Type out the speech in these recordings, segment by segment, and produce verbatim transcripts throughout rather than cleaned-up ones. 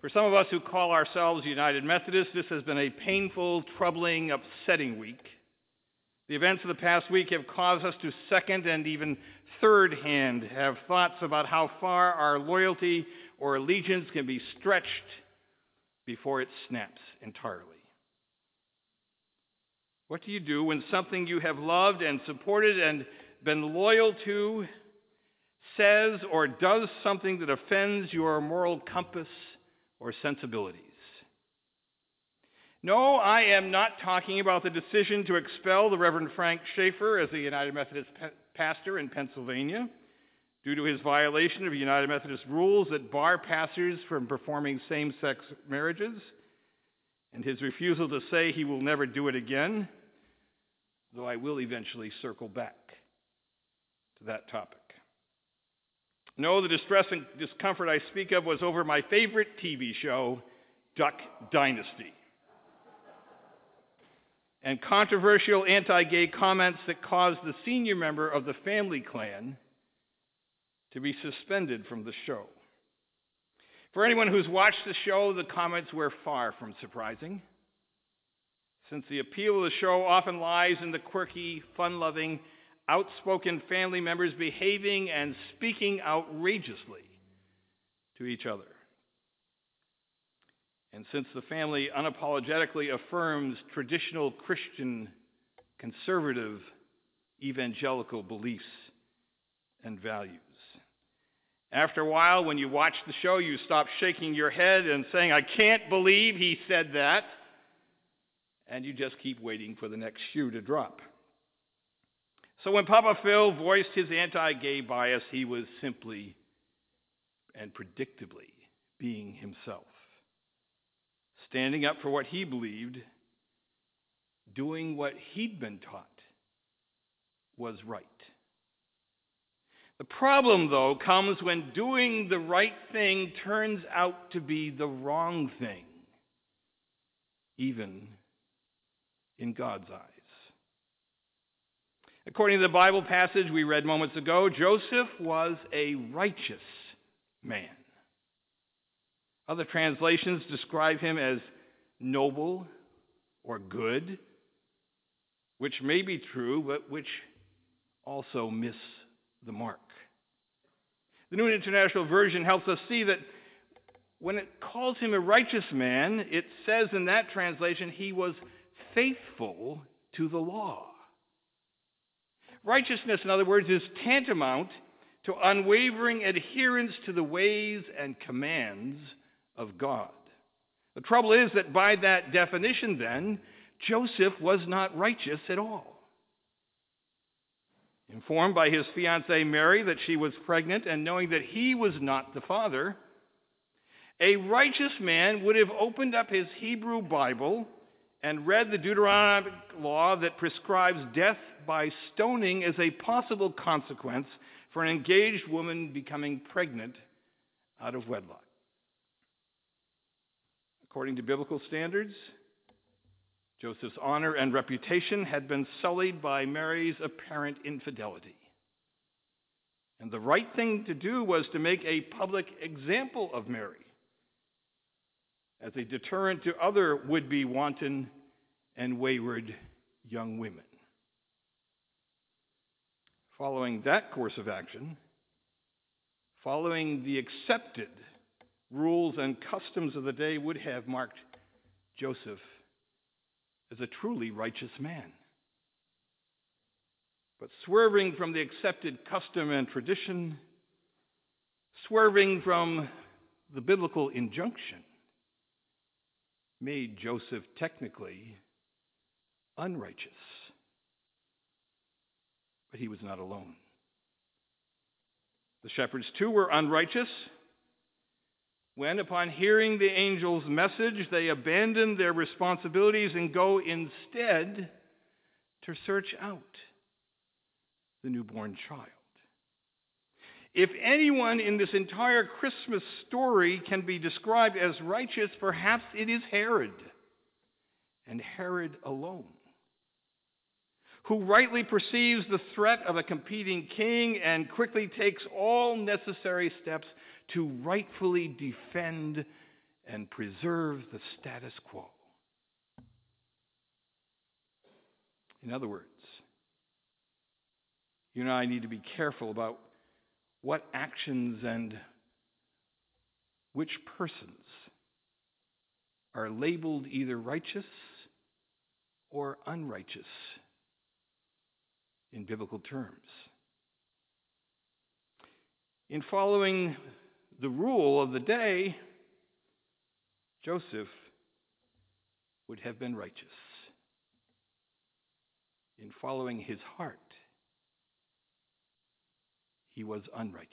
For some of us who call ourselves United Methodists, this has been a painful, troubling, upsetting week. The events of the past week have caused us to second and even third-hand have thoughts about how far our loyalty or allegiance can be stretched before it snaps entirely. What do you do when something you have loved and supported and been loyal to says or does something that offends your moral compass or sensibilities? No, I am not talking about the decision to expel the Reverend Frank Schaeffer as a United Methodist pa- pastor in Pennsylvania due to his violation of United Methodist rules that bar pastors from performing same-sex marriages and his refusal to say he will never do it again, though I will eventually circle back to that topic. No, the distress and discomfort I speak of was over my favorite T V show, Duck Dynasty, and controversial anti-gay comments that caused the senior member of the family clan to be suspended from the show. For anyone who's watched the show, the comments were far from surprising, since the appeal of the show often lies in the quirky, fun-loving, outspoken family members behaving and speaking outrageously to each other. And since the family unapologetically affirms traditional Christian, conservative, evangelical beliefs and values. After a while, when you watch the show, you stop shaking your head and saying, "I can't believe he said that," and you just keep waiting for the next shoe to drop. So when Papa Phil voiced his anti-gay bias, he was simply and predictably being himself, standing up for what he believed, doing what he'd been taught was right. The problem, though, comes when doing the right thing turns out to be the wrong thing, even in God's eyes. According to the Bible passage we read moments ago, Joseph was a righteous man. Other translations describe him as noble or good, which may be true, but which also miss the mark. The New International Version helps us see that when it calls him a righteous man, it says in that translation he was faithful to the law. Righteousness, in other words, is tantamount to unwavering adherence to the ways and commands of God. The trouble is that by that definition, then, Joseph was not righteous at all. Informed by his fiancée Mary that she was pregnant and knowing that he was not the father, a righteous man would have opened up his Hebrew Bible and read the Deuteronomic law that prescribes death by stoning as a possible consequence for an engaged woman becoming pregnant out of wedlock. According to biblical standards, Joseph's honor and reputation had been sullied by Mary's apparent infidelity. And the right thing to do was to make a public example of Mary as a deterrent to other would-be wanton and wayward young women. Following that course of action, following the accepted rules and customs of the day would have marked Joseph as a truly righteous man. But swerving from the accepted custom and tradition, swerving from the biblical injunction, made Joseph technically unrighteous. But he was not alone. The shepherds too were unrighteous when, upon hearing the angel's message, they abandon their responsibilities and go instead to search out the newborn child. If anyone in this entire Christmas story can be described as righteous, perhaps it is Herod, and Herod alone, who rightly perceives the threat of a competing king and quickly takes all necessary steps to rightfully defend and preserve the status quo. In other words, you and I need to be careful about what actions and which persons are labeled either righteous or unrighteous in biblical terms. In following the rule of the day, Joseph would have been righteous. In following his heart, he was unrighteous.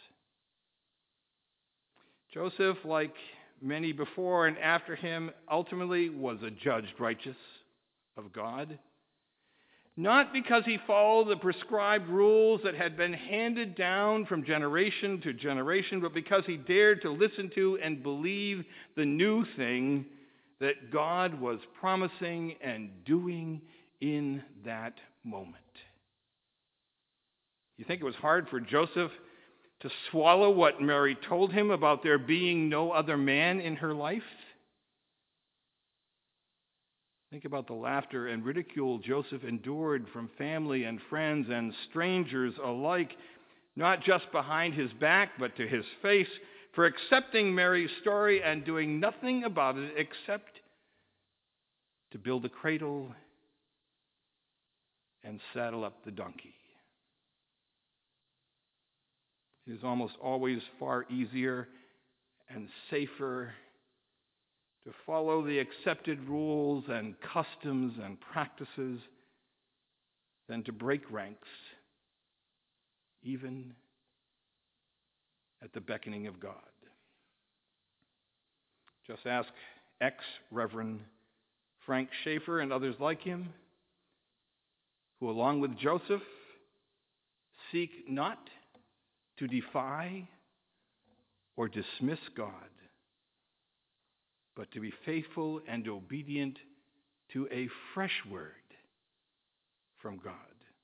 Joseph, like many before and after him, ultimately was adjudged righteous of God, not because he followed the prescribed rules that had been handed down from generation to generation, but because he dared to listen to and believe the new thing that God was promising and doing in that moment. You think it was hard for Joseph to swallow what Mary told him about there being no other man in her life? Think about the laughter and ridicule Joseph endured from family and friends and strangers alike, not just behind his back, but to his face, for accepting Mary's story and doing nothing about it except to build a cradle and saddle up the donkey. It is almost always far easier and safer to follow the accepted rules and customs and practices than to break ranks, even at the beckoning of God. Just ask ex-Reverend Frank Schaeffer and others like him, who along with Joseph seek not to defy or dismiss God, but to be faithful and obedient to a fresh word from God.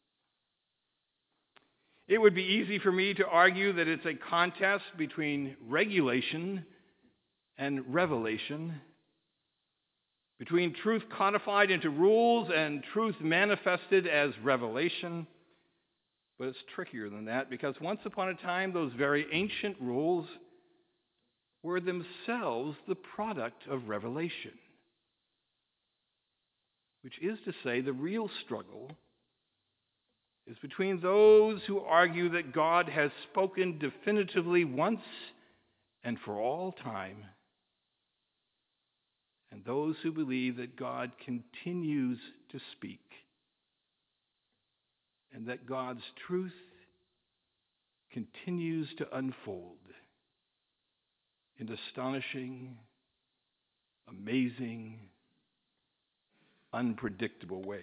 It would be easy for me to argue that it's a contest between regulation and revelation, between truth codified into rules and truth manifested as revelation. But it's trickier than that, because once upon a time, those very ancient rules were themselves the product of revelation, which is to say, the real struggle is between those who argue that God has spoken definitively once and for all time, and those who believe that God continues to speak, and that God's truth continues to unfold in astonishing, amazing, unpredictable ways.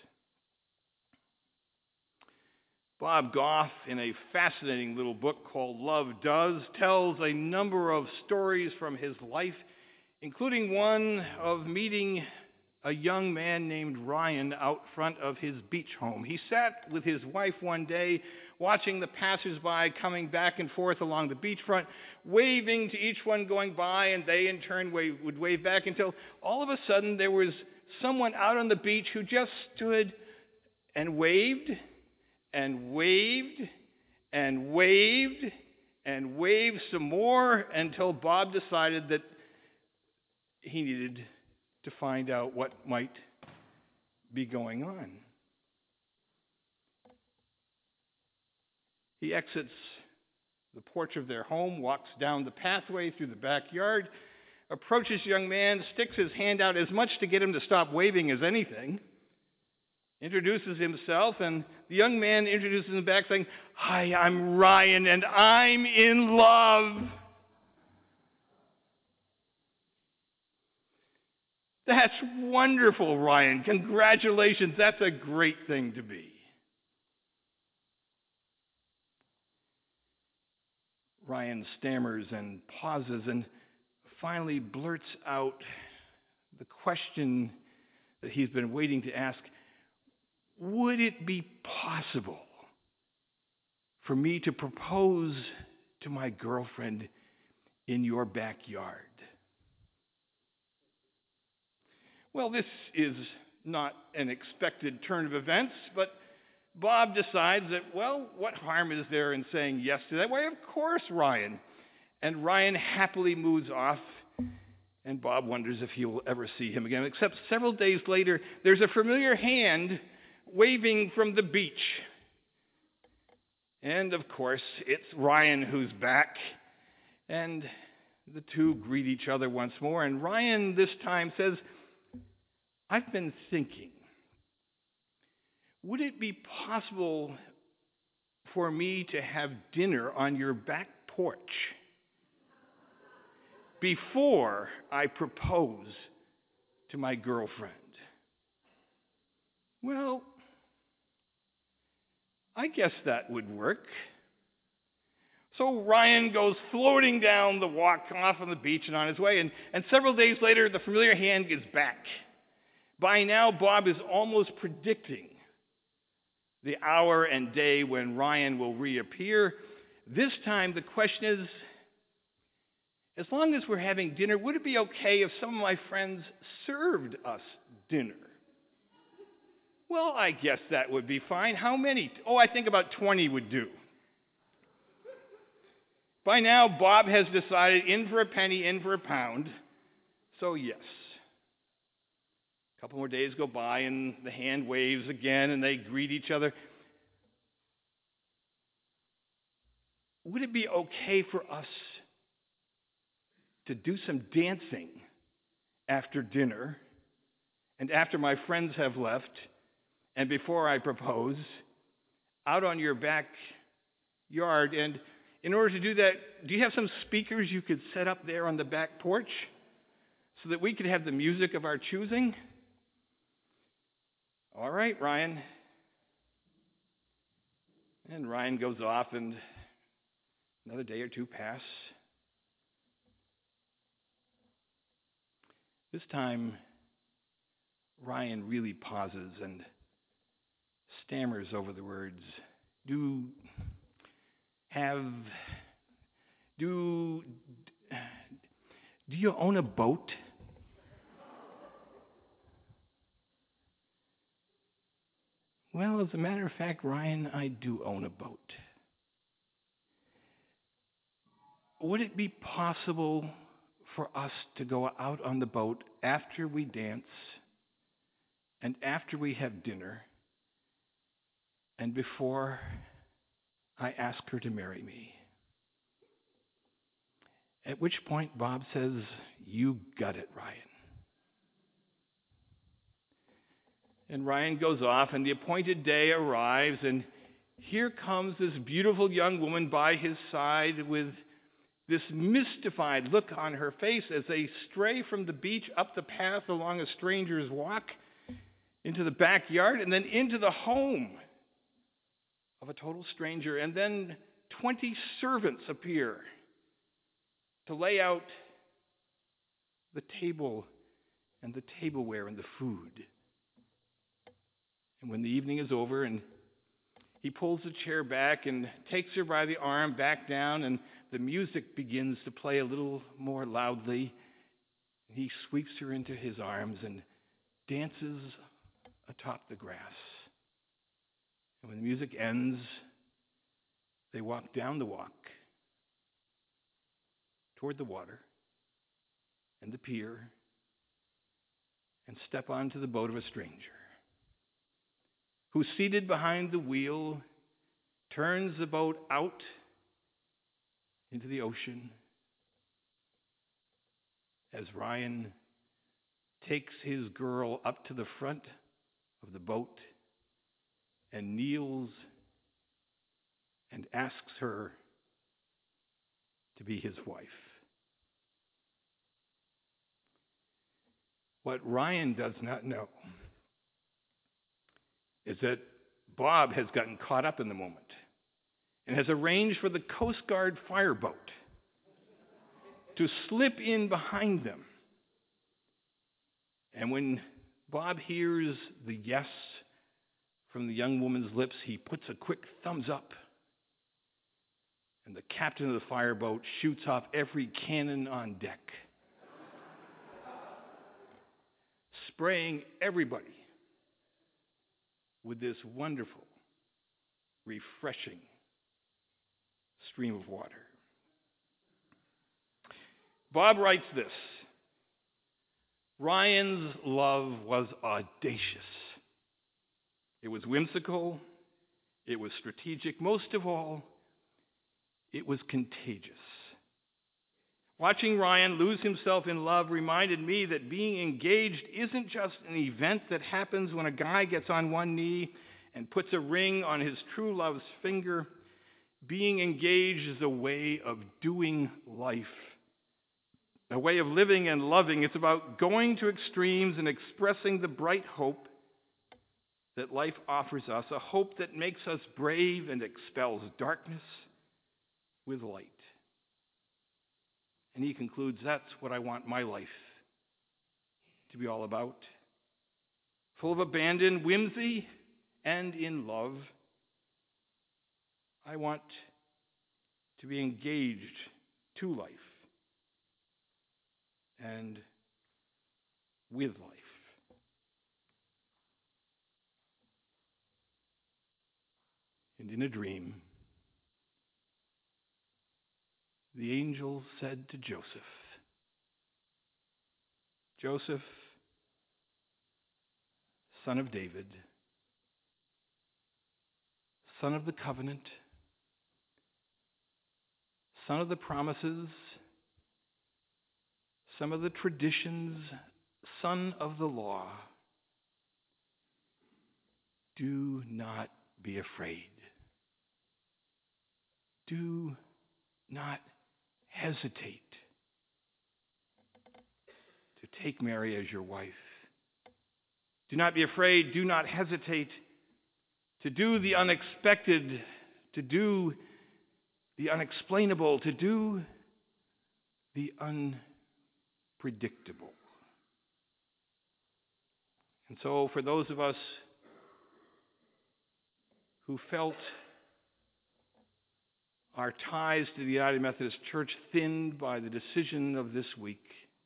Bob Goff, in a fascinating little book called Love Does, tells a number of stories from his life, including one of meeting a young man named Ryan out front of his beach home. He sat with his wife one day, watching the passersby coming back and forth along the beachfront, waving to each one going by, and they in turn wave, would wave back, until all of a sudden there was someone out on the beach who just stood and waved and waved and waved and waved some more, until Bob decided that he needed to find out what might be going on. He exits the porch of their home, walks down the pathway through the backyard, approaches the young man, sticks his hand out as much to get him to stop waving as anything, introduces himself, and the young man introduces him back saying, "Hi, I'm Ryan, and I'm in love." "That's wonderful, Ryan. Congratulations. That's a great thing to be." Ryan stammers and pauses and finally blurts out the question that he's been waiting to ask. "Would it be possible for me to propose to my girlfriend in your backyard?" Well, this is not an expected turn of events, but Bob decides that, well, what harm is there in saying yes to that? Why, of course, Ryan. And Ryan happily moves off, and Bob wonders if he will ever see him again, except several days later, there's a familiar hand waving from the beach. And, of course, it's Ryan who's back, and the two greet each other once more, and Ryan this time says, I've been thinking, would it be possible for me to have dinner on your back porch before I propose to my girlfriend? Well, I guess that would work. So Ryan goes floating down the walk off on the beach and on his way, and, and several days later, the familiar hand gets back. By now, Bob is almost predicting the hour and day when Ryan will reappear. This time, the question is, as long as we're having dinner, would it be okay if some of my friends served us dinner? Well, I guess that would be fine. How many? Oh, I think about twenty would do. By now, Bob has decided in for a penny, in for a pound. So yes. A couple more days go by and the hand waves again and they greet each other. Would it be okay for us to do some dancing after dinner and after my friends have left and before I propose out on your backyard? And in order to do that, do you have some speakers you could set up there on the back porch so that we could have the music of our choosing? All right, Ryan. And Ryan goes off, and another day or two pass. This time, Ryan really pauses and stammers over the words, do have, do, do you own a boat? Well, as a matter of fact, Ryan, I do own a boat. Would it be possible for us to go out on the boat after we dance and after we have dinner and before I ask her to marry me? At which point Bob says, you got it, Ryan. And Ryan goes off, and the appointed day arrives, and here comes this beautiful young woman by his side with this mystified look on her face as they stray from the beach up the path along a stranger's walk into the backyard and then into the home of a total stranger. And then twenty servants appear to lay out the table and the tableware and the food. And when the evening is over and he pulls the chair back and takes her by the arm back down, and the music begins to play a little more loudly, he sweeps her into his arms and dances atop the grass. And when the music ends, they walk down the walk toward the water and the pier and step onto the boat of a stranger who, seated behind the wheel, turns the boat out into the ocean as Ryan takes his girl up to the front of the boat and kneels and asks her to be his wife. What Ryan does not know is that Bob has gotten caught up in the moment and has arranged for the Coast Guard fireboat to slip in behind them. And when Bob hears the yes from the young woman's lips, he puts a quick thumbs up, and the captain of the fireboat shoots off every cannon on deck, spraying everybody with this wonderful, refreshing stream of water. Bob writes this: Ryan's love was audacious. It was whimsical. It was strategic. Most of all, it was contagious. Watching Ryan lose himself in love reminded me that being engaged isn't just an event that happens when a guy gets on one knee and puts a ring on his true love's finger. Being engaged is a way of doing life, a way of living and loving. It's about going to extremes and expressing the bright hope that life offers us, a hope that makes us brave and expels darkness with light. And he concludes, that's what I want my life to be all about. Full of abandon, whimsy, and in love. I want to be engaged to life and with life. And in a dream, the angel said to Joseph, Joseph, son of David, son of the covenant, son of the promises, son of the traditions, son of the law, do not be afraid. Do not hesitate to take Mary as your wife. Do not be afraid. Do not hesitate to do the unexpected, to do the unexplainable, to do the unpredictable. And so for those of us who felt our ties to the United Methodist Church thinned by the decision of this week,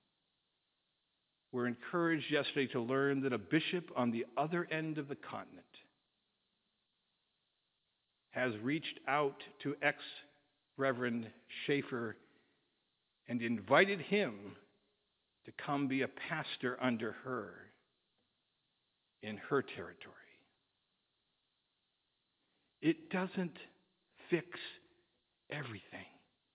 were encouraged yesterday to learn that a bishop on the other end of the continent has reached out to ex-Reverend Schaefer and invited him to come be a pastor under her in her territory. It doesn't fix everything.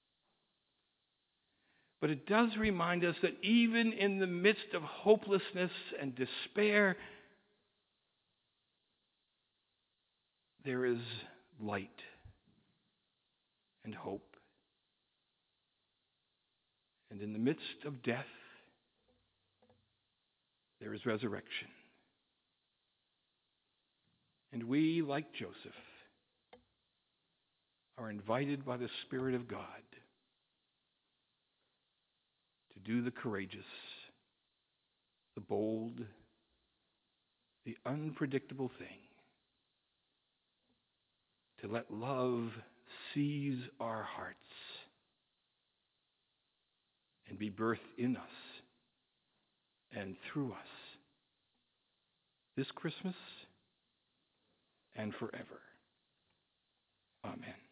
But it does remind us that even in the midst of hopelessness and despair, there is light and hope. And in the midst of death, there is resurrection. And we, like Joseph, are invited by the Spirit of God to do the courageous, the bold, the unpredictable thing, to let love seize our hearts and be birthed in us and through us this Christmas and forever. Amen.